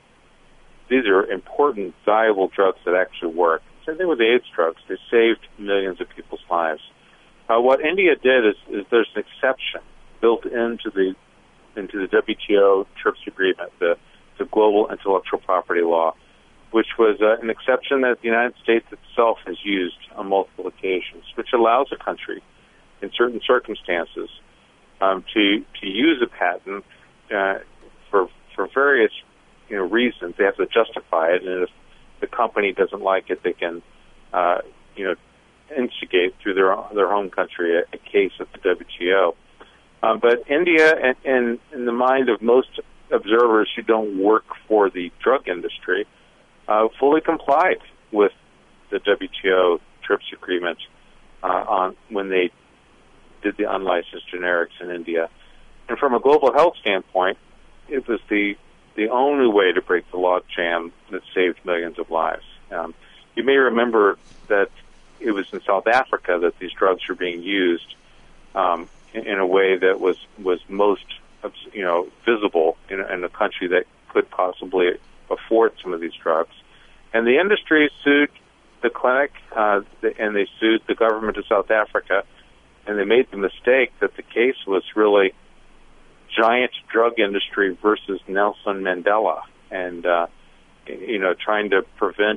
Speaker 3: these are important, valuable drugs that actually work. Same thing with the AIDS drugs. They saved millions of people's lives. Uh, what India did is, is there's an exception built into the into the W T O TRIPS agreement, the, the global intellectual property law, which was uh, an exception that the United States itself has used on multiple occasions, which allows a country, in certain circumstances, um, to to use a patent uh, for for various you know reasons. They have to justify it, and if the company doesn't like it, they can, uh, you know, instigate through their their home country a, a case at the W T O. Uh, but India, and, and in the mind of most observers who don't work for the drug industry, uh, fully complied with the W T O TRIPS agreement uh, on when they did the unlicensed generics in India. And from a global health standpoint, it was the the only way to break the logjam that saved millions of lives. Um, you may remember that it was in South Africa that these drugs were being used um, in, in a way that was, was most, you know, visible in, in a country that could possibly afford some of these drugs. And the industry sued the clinic, uh, and they sued the government of South Africa, and they made the mistake that the case was really giant drug industry versus Nelson Mandela, and uh, you know, trying to prevent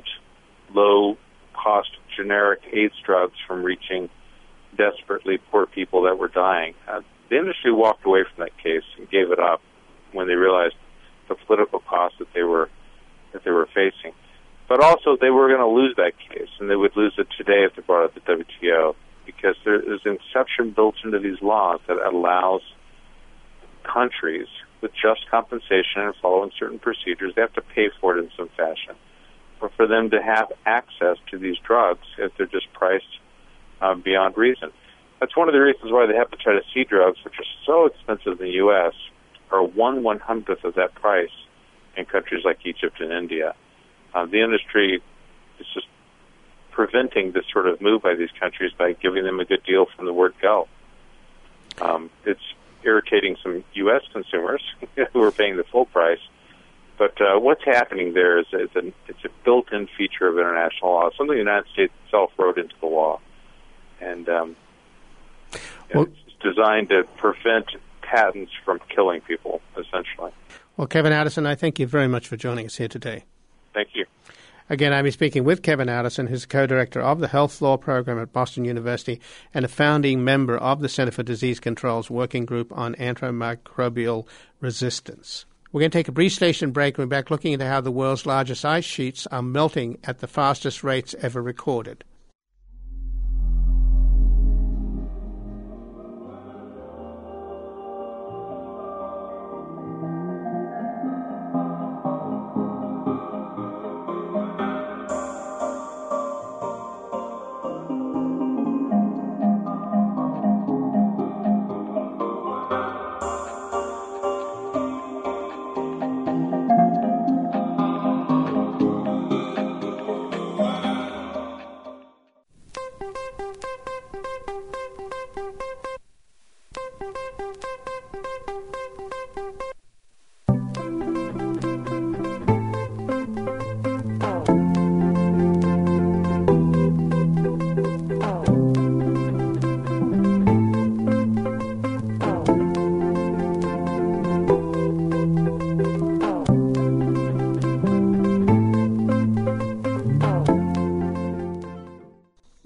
Speaker 3: low-cost generic AIDS drugs from reaching desperately poor people that were dying. Uh, the industry walked away from that case and gave it up when they realized the political cost that they were that they were facing. But also, they were going to lose that case, and they would lose it today if they brought it to the W T O, because there is an exception built into these laws that allows countries with just compensation and following certain procedures, they have to pay for it in some fashion, or for them to have access to these drugs if they're just priced uh, beyond reason. That's one of the reasons why the hepatitis C drugs, which are so expensive in the U S, are one one-hundredth of that price in countries like Egypt and India. Uh, the industry is just preventing this sort of move by these countries by giving them a good deal from the word go. Um, it's irritating some U S consumers who are paying the full price. But uh, what's happening there is, is an, it's a built-in feature of international law, something the United States itself wrote into the law. And um, well, it's designed to prevent patents from killing people, essentially.
Speaker 1: Well, Kevin Addison, I thank you very much for joining us here today.
Speaker 3: Thank you.
Speaker 1: Again, I'm speaking with Kevin Addison, who's co-director of the Health Law Program at Boston University and a founding member of the Center for Disease Control's Working Group on Antimicrobial Resistance. We're going to take a brief station break. We're back looking into how the world's largest ice sheets are melting at the fastest rates ever recorded.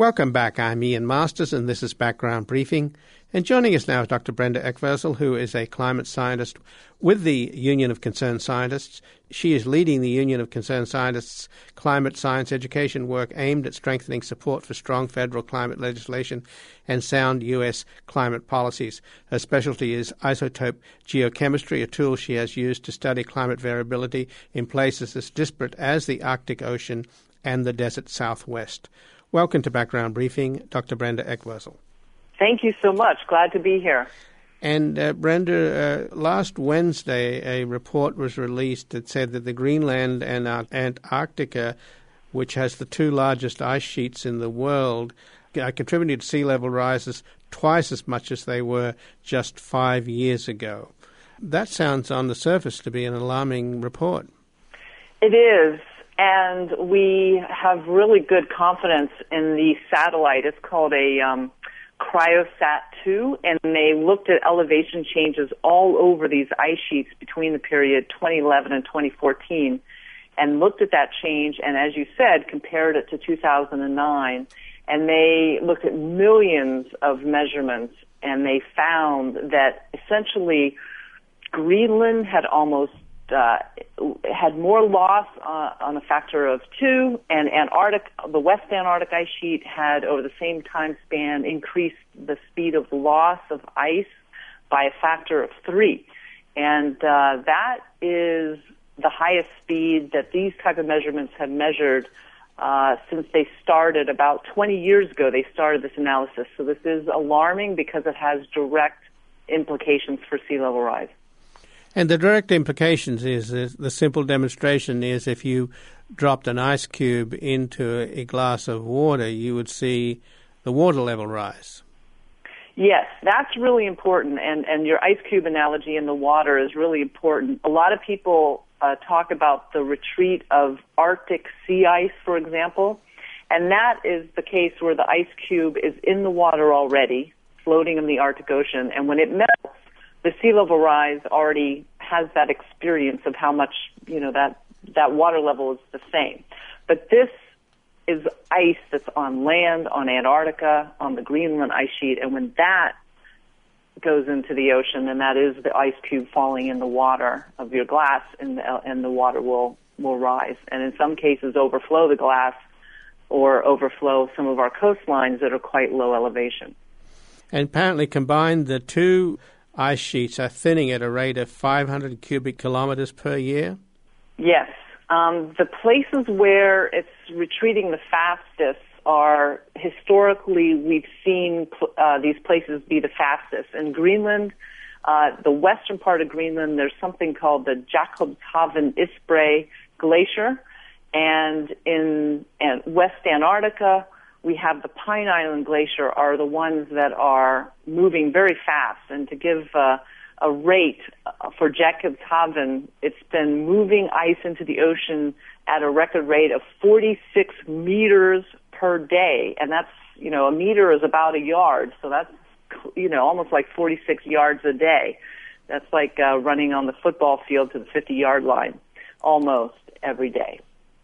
Speaker 1: Welcome back. I'm Ian Masters, and this is Background Briefing. And joining us now is Doctor Brenda Eckwerzel, who is a climate scientist with the Union of Concerned Scientists. She is leading the Union of Concerned Scientists' climate science education work aimed at strengthening support for strong federal climate legislation and sound U S climate policies. Her specialty is isotope geochemistry, a tool she has used to study climate variability in places as disparate as the Arctic Ocean and the desert Southwest. Welcome to Background Briefing, Doctor Brenda Eckwerzel.
Speaker 4: Thank you so much. Glad to be here.
Speaker 1: And uh, Brenda, uh, last Wednesday, a report was released that said that the Greenland and uh, Antarctica, which has the two largest ice sheets in the world, uh, contributed to sea level rises twice as much as they were just five years ago. That sounds on the surface to be an alarming report.
Speaker 4: It is. And we have really good confidence in the satellite. It's called a um, Cryosat two, and they looked at elevation changes all over these ice sheets between the period twenty eleven and twenty fourteen, and looked at that change, and as you said, compared it to two thousand nine. And they looked at millions of measurements, and they found that essentially Greenland had almost Uh, had more loss uh, on a factor of two, and Antarctic, the West Antarctic ice sheet had, over the same time span, increased the speed of loss of ice by a factor of three. And uh, that is the highest speed that these type of measurements have measured uh, since they started about twenty years ago. They started this analysis. So this is alarming because it has direct implications for sea level rise.
Speaker 1: And the direct implications is, is the simple demonstration is if you dropped an ice cube into a glass of water, you would see the water level rise.
Speaker 4: Yes, that's really important, and, and your ice cube analogy in the water is really important. A lot of people uh, talk about the retreat of Arctic sea ice, for example, and that is the case where the ice cube is in the water already, floating in the Arctic Ocean, and when it melts, the sea level rise already has that experience of how much, you know, that, that water level is the same. But this is ice that's on land, on Antarctica, on the Greenland ice sheet, and when that goes into the ocean, then that is the ice cube falling in the water of your glass, and the, and the water will, will rise. And in some cases overflow the glass or overflow some of our coastlines that are quite low elevation.
Speaker 1: And apparently combined, the two ice sheets are thinning at a rate of five hundred cubic kilometers per year?
Speaker 4: Yes. Um, the places where it's retreating the fastest are, historically, we've seen uh, these places be the fastest. In Greenland, uh, the western part of Greenland, there's something called the Jakobshavn Isbrae Glacier. And in and West Antarctica, we have the Pine Island Glacier are the ones that are moving very fast. And to give uh, a rate for Jakobshavn, it's been moving ice into the ocean at a record rate of forty-six meters per day. And that's, you know, a meter is about a yard. So that's, you know, almost like forty-six yards a day. That's like uh, running on the football field to the fifty-yard line almost every day.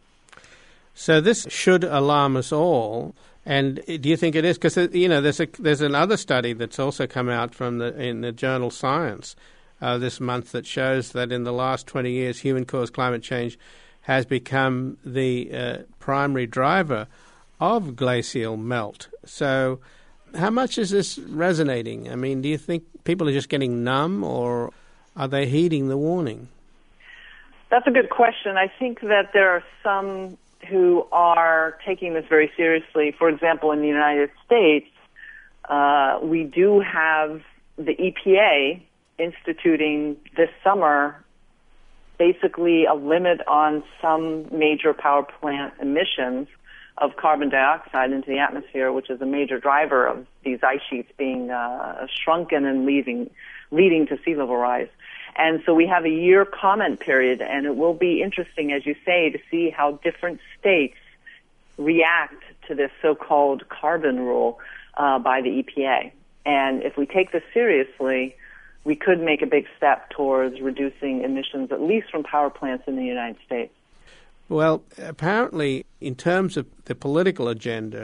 Speaker 1: So this should alarm us all. And do you think it is? Because, you know, there's a, there's another study that's also come out from the in the journal Science uh, this month that shows that in the last twenty years, human-caused climate change has become the uh, primary driver of glacial melt. So how much is this resonating? I mean, do you think people are just getting numb, or are they heeding the warning?
Speaker 4: That's a good question. I think that there are some who are taking this very seriously. For example, in the United States, uh, we do have the E P A instituting this summer basically a limit on some major power plant emissions of carbon dioxide into the atmosphere, which is a major driver of these ice sheets being uh, shrunken and leading, leading to sea level rise. And so we have a year comment period, and it will be interesting, as you say, to see how different states react to this so-called carbon rule uh, by the E P A. And if we take this seriously, we could make a big step towards reducing emissions, at least from power plants in the United States.
Speaker 1: Well, apparently, in terms of the political agenda,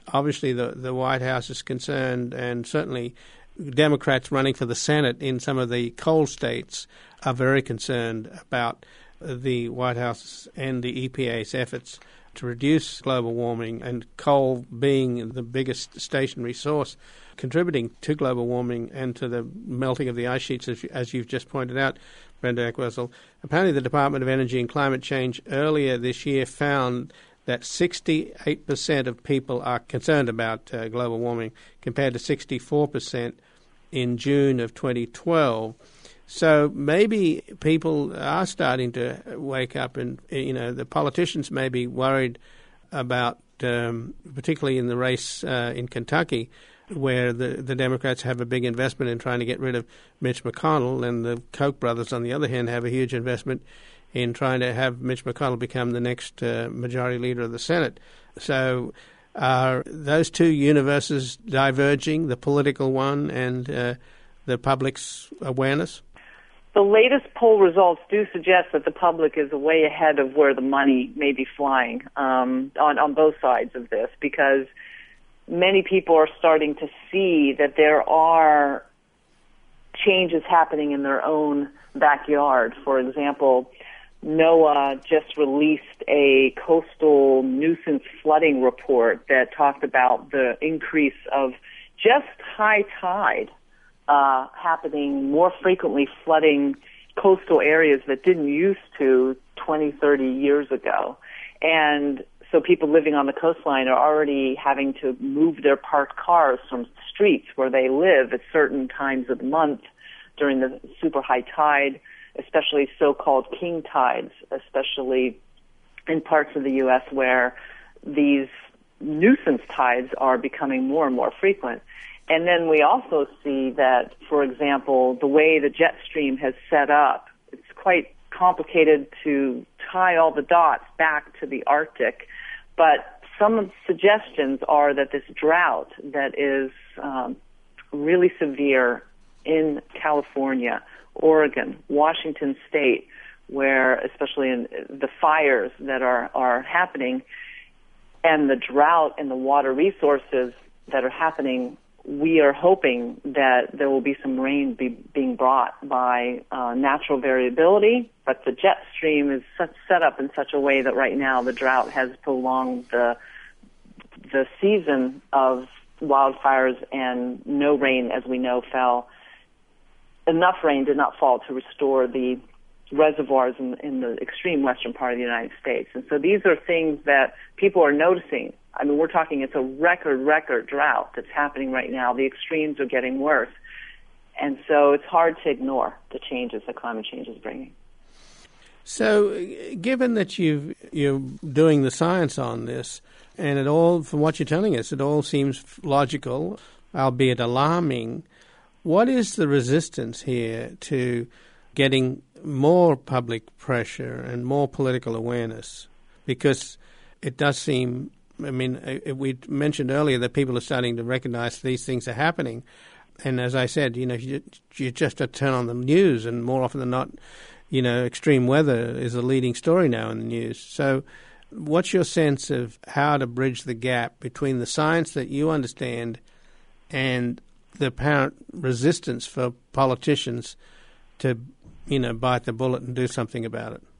Speaker 1: obviously the, the White House is concerned, and certainly Democrats running for the Senate in some of the coal states are very concerned about the White House and the E P A's efforts to reduce global warming, and coal being the biggest stationary source contributing to global warming and to the melting of the ice sheets, as, as you've just pointed out, Brenda Eckwesel. Apparently the Department of Energy and Climate Change earlier this year found that sixty-eight percent of people are concerned about uh, global warming, compared to sixty-four percent in June of twenty twelve. So maybe people are starting to wake up, and, you know, the politicians may be worried about, um, particularly in the race uh, in Kentucky, where the, the Democrats have a big investment in trying to get rid of Mitch McConnell, and the Koch brothers, on the other hand, have a huge investment in trying to have Mitch McConnell become the next uh, majority leader of the Senate. So are those two universes diverging, the political one and uh, the public's awareness?
Speaker 4: The latest poll results do suggest that the public is way ahead of where the money may be flying um, on, on both sides of this, because many people are starting to see that there are changes happening in their own backyard. For example, NOAA just released a coastal nuisance flooding report that talked about the increase of just high tide uh, happening more frequently, flooding coastal areas that didn't used to twenty, thirty years ago. And so people living on the coastline are already having to move their parked cars from streets where they live at certain times of the month during the super high tide, especially so-called king tides, especially in parts of the U S where these nuisance tides are becoming more and more frequent. And then we also see that, for example, the way the jet stream has set up, it's quite complicated to tie all the dots back to the Arctic, but some suggestions are that this drought that is um, really severe in California, Oregon, Washington State, where especially in the fires that are, are happening, and the drought and the water resources that are happening, we are hoping that there will be some rain be, being brought by uh, natural variability, but the jet stream is such, set up in such a way that right now the drought has prolonged the the season of wildfires, and no rain, as we know, fell. Enough rain did not fall to restore the reservoirs in, in the extreme western part of the United States. And so these are things that people are noticing. I mean, we're talking, it's a record, record drought that's happening right now. The extremes are getting worse. And so it's hard to ignore the changes that climate change is bringing.
Speaker 1: So given that you've, you're doing the science on this, and it all, from what you're telling us, it all seems logical, albeit alarming, what is the resistance here to getting more public pressure and more political awareness? Because it does seem, I mean, we mentioned earlier that people are starting to recognize these things are happening. And as I said, you know, you, you just have to turn on the news, and more often than not, you know, extreme weather is a leading story now in the news. So what's your sense of how to bridge the gap between the science that you understand and the apparent resistance for politicians to, you know, bite the bullet and do something about it?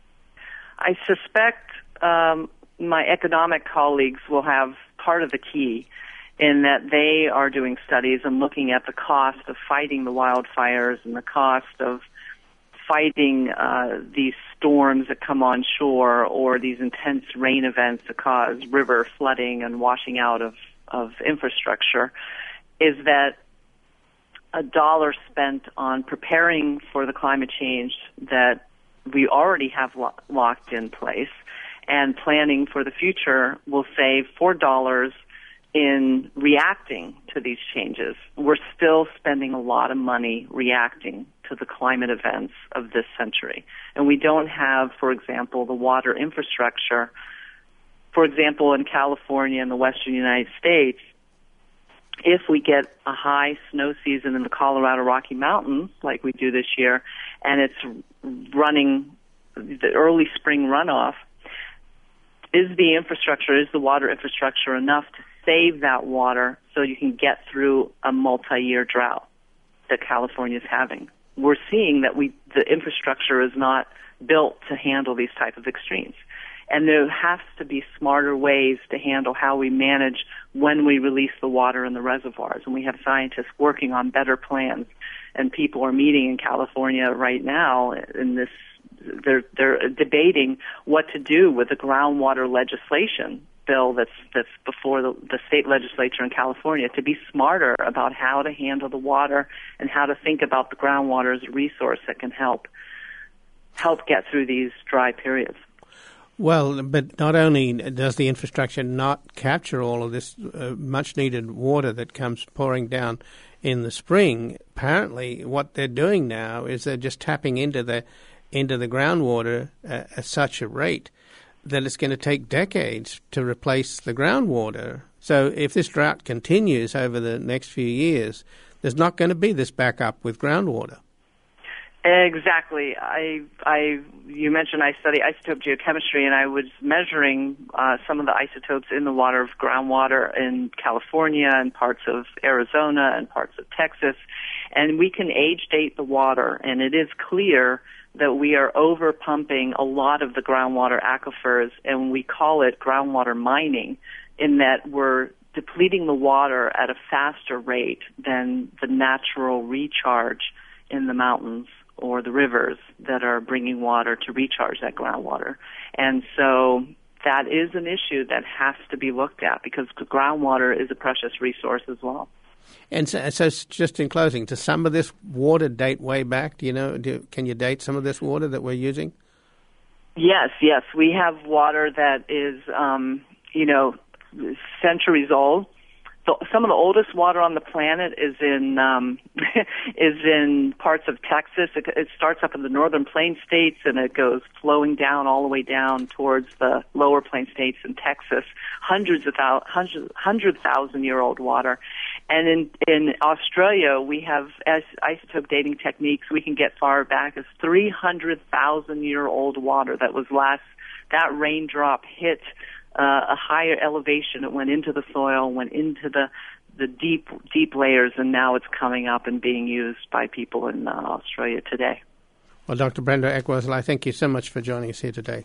Speaker 4: I suspect um, my economic colleagues will have part of the key in that they are doing studies and looking at the cost of fighting the wildfires and the cost of fighting uh, these storms that come on shore, or these intense rain events that cause river flooding and washing out of, of infrastructure, is that a dollar spent on preparing for the climate change that we already have lo- locked in place and planning for the future will save four dollars in reacting to these changes. We're still spending a lot of money reacting to the climate events of this century. And we don't have, for example, the water infrastructure. For example, in California and the western United States, if we get a high snow season in the Colorado Rocky Mountains, like we do this year, and it's running the early spring runoff, is the infrastructure, is the water infrastructure enough to save that water so you can get through a multi-year drought that California is having. We're seeing that we the infrastructure is not built to handle these type of extremes. And there has to be smarter ways to handle how we manage when we release the water in the reservoirs. And we have scientists working on better plans. And people are meeting in California right now in this, they're, they're debating what to do with the groundwater legislation bill that's, that's before the, the state legislature in California, to be smarter about how to handle the water and how to think about the groundwater as a resource that can help, help get through these dry periods.
Speaker 1: Well, but not only does the infrastructure not capture all of this uh, much-needed water that comes pouring down in the spring, apparently what they're doing now is they're just tapping into the into the groundwater uh, at such a rate that it's going to take decades to replace the groundwater. So if this drought continues over the next few years, there's not going to be this backup with groundwater.
Speaker 4: Exactly. I, I, you mentioned I study isotope geochemistry, and I was measuring uh, some of the isotopes in the water of groundwater in California and parts of Arizona and parts of Texas, and we can age date the water, and it is clear that we are over pumping a lot of the groundwater aquifers, and we call it groundwater mining, in that we're depleting the water at a faster rate than the natural recharge in the mountains or the rivers that are bringing water to recharge that groundwater. And so that is an issue that has to be looked at, because groundwater is a precious resource as well.
Speaker 1: And so, so just in closing, does some of this water date way back? Do you know, do, can you date some of this water that we're using?
Speaker 4: Yes, yes. We have water that is, um, you know, centuries old. So some of the oldest water on the planet is in um, is in parts of Texas. It, it starts up in the northern plain states, and it goes flowing down all the way down towards the lower plain states in Texas. Hundreds of thou- hundred hundred thousand year old water, and in in Australia we have, as isotope dating techniques, we can get far back as three hundred thousand year old water that was last that raindrop hit. Uh, a higher elevation, it went into the soil, went into the the deep, deep layers, and now it's coming up and being used by people in uh, Australia today.
Speaker 1: Well, Doctor Brenda Eckwursel, I thank you so much for joining us here today.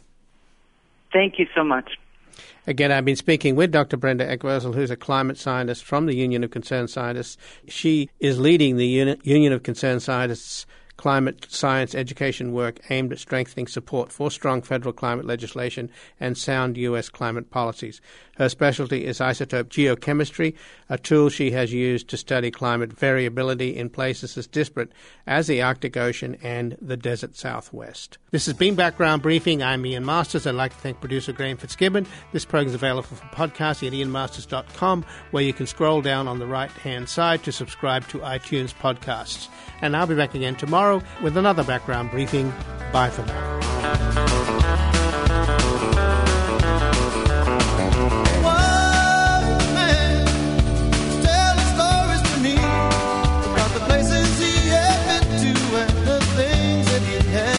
Speaker 4: Thank you so much.
Speaker 1: Again, I've been speaking with Doctor Brenda Eckwursel, who's a climate scientist from the Union of Concerned Scientists. She is leading the Uni- Union of Concerned Scientists climate science education work aimed at strengthening support for strong federal climate legislation and sound U S climate policies. Her specialty is isotope geochemistry, a tool she has used to study climate variability in places as disparate as the Arctic Ocean and the desert Southwest. This has been Background Briefing. I'm Ian Masters. I'd like to thank producer Graham Fitzgibbon. This program is available for podcasting at ian masters dot com, where you can scroll down on the right-hand side to subscribe to iTunes podcasts. And I'll be back again tomorrow with another Background Briefing. Bye for now.